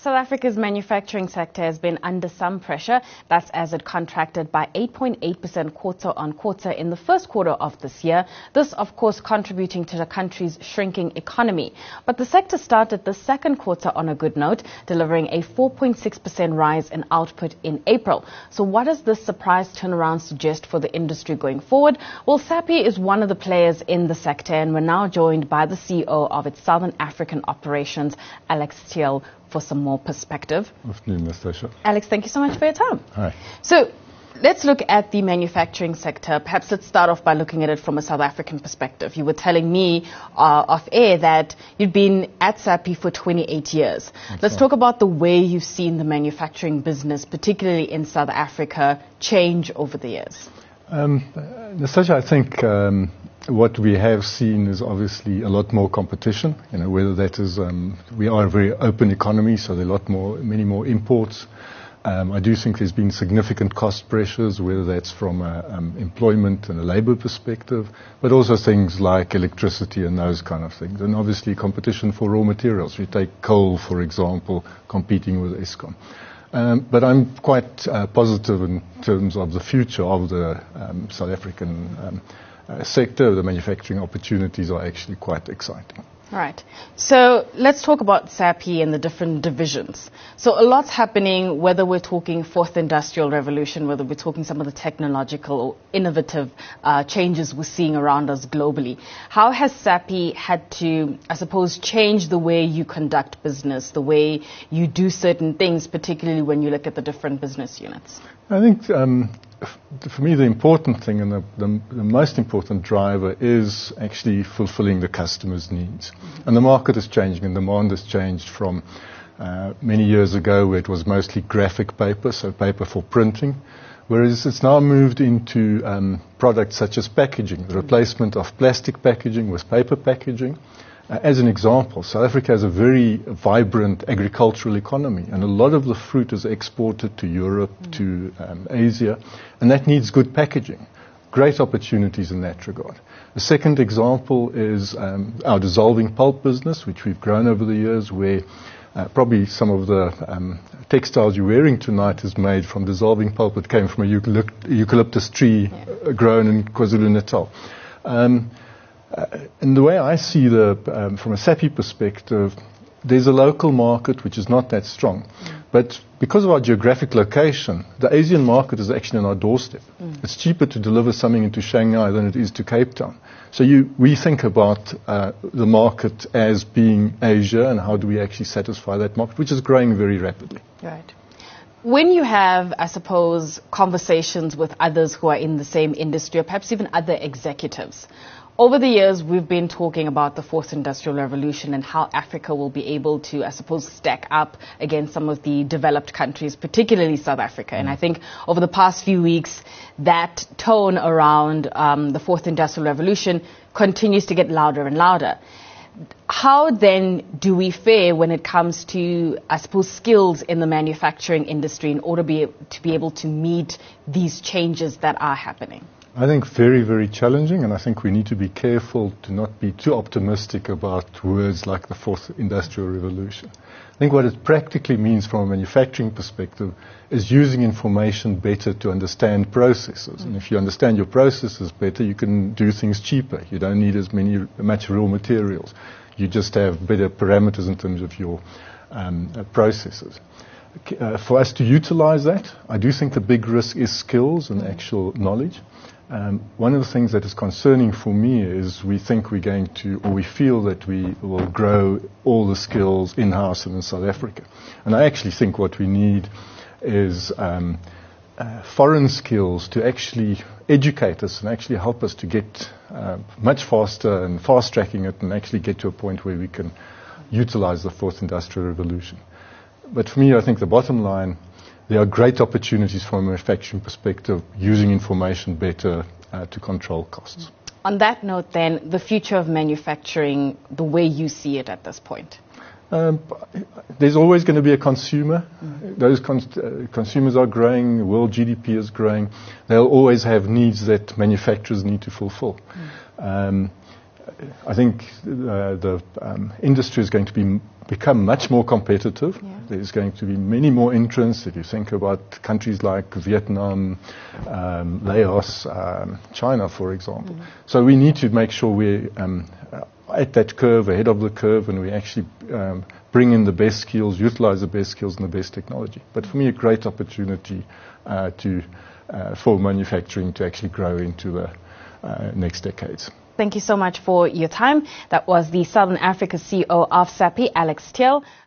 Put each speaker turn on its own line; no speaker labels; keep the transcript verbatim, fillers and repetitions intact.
South Africa's manufacturing sector has been under some pressure. That's as it contracted by eight point eight percent quarter on quarter in the first quarter of this year. This, of course, contributing to the country's shrinking economy. But the sector started the second quarter on a good note, delivering a four point six percent rise in output in April. So what does this surprise turnaround suggest for the industry going forward? Well, SAPI is one of the players in the sector, and we're now joined by the C E O of its Southern African operations, Alex Thiel, for some more perspective.
Afternoon, Natasha.
Alex, thank you so much for your time.
Hi.
So let's look at the manufacturing sector. Perhaps let's start off by looking at it from a South African perspective. You were telling me uh, off air that you'd been at SAPI for twenty-eight years.
That's
let's
right.
talk about the way you've seen the manufacturing business, particularly in South Africa, change over the years.
Um, Natasha, I think um, what we have seen is obviously a lot more competition. You know, whether that is, um, we are a very open economy, so there are a lot more, many more imports. Um, I do think there's been significant cost pressures, whether that's from a, um, employment and a labour perspective, but also things like electricity and those kind of things. And obviously competition for raw materials. We take coal, for example, competing with Eskom. Um, but I'm quite uh, positive in terms of the future of the um, South African um, uh, sector. The manufacturing opportunities are actually quite exciting.
Right. So let's talk about SAPI and the different divisions. So a lot's happening, whether we're talking fourth industrial revolution, whether we're talking some of the technological or innovative uh, changes we're seeing around us globally. How has SAPI had to, I suppose, change the way you conduct business, the way you do certain things, particularly when you look at the different business units?
I think um, f- for me the important thing and the, the, the most important driver is actually fulfilling the customer's needs. Mm-hmm. And the market is changing, and demand has changed from uh, many years ago where it was mostly graphic paper, so paper for printing, whereas it's now moved into um, products such as packaging, the replacement of plastic packaging with paper packaging. Uh, as an example, South Africa has a very vibrant agricultural economy, and a lot of the fruit is exported to Europe, mm. to um, Asia, and that needs good packaging. Great opportunities in that regard. The second example is um, our dissolving pulp business, which we've grown over the years, where uh, probably some of the um, textiles you're wearing tonight is made from dissolving pulp that came from a eucalypt- eucalyptus tree yeah. grown in KwaZulu-Natal. Um, Uh, and the way I see the, um, from a SAPI perspective, there's a local market which is not that strong. Mm. But because of our geographic location, the Asian market is actually on our doorstep. Mm. It's cheaper to deliver something into Shanghai than it is to Cape Town. So you, we think about uh, the market as being Asia, and how do we actually satisfy that market, which is growing very rapidly.
Right. When you have, I suppose, conversations with others who are in the same industry, or perhaps even other executives, over the years, we've been talking about the fourth industrial revolution and how Africa will be able to, I suppose, stack up against some of the developed countries, particularly South Africa. Mm. And I think over the past few weeks, that tone around um, the fourth industrial revolution continues to get louder and louder. How then do we fare when it comes to, I suppose, skills in the manufacturing industry in order be, to be able to meet these changes that are happening?
I think very, very challenging, and I think we need to be careful to not be too optimistic about words like the fourth industrial revolution. I think what it practically means from a manufacturing perspective is using information better to understand processes. And if you understand your processes better, you can do things cheaper. You don't need as many, much raw materials. You just have better parameters in terms of your um, uh, processes. Uh, for us to utilize that, I do think the big risk is skills and actual knowledge. Um, one of the things that is concerning for me is we think we're going to, or we feel that we will grow all the skills in-house and in South Africa. And I actually think what we need is um, uh, foreign skills to actually educate us and actually help us to get uh, much faster and fast-tracking it and actually get to a point where we can utilize the fourth industrial revolution. But for me, I think the bottom line, there are great opportunities from a manufacturing perspective using information better uh, to control costs.
On that note then, the future of manufacturing, the way you see it at this point?
Um, there's always going to be a consumer. Mm-hmm. Those cons- uh, consumers are growing, world G D P is growing. They'll always have needs that manufacturers need to fulfill. Mm. Um, I think uh, the um, industry is going to be become much more competitive. Yeah. There's going to be many more entrants. If you think about countries like Vietnam, um, Laos, um, China, for example. Mm. So we need to make sure we're um, at that curve, ahead of the curve, and we actually um, bring in the best skills, utilize the best skills and the best technology. But for me, a great opportunity uh, to uh, for manufacturing to actually grow into the uh, next decades.
Thank you so much for your time. That was the Southern Africa C E O of SAPY, Alex Thiel.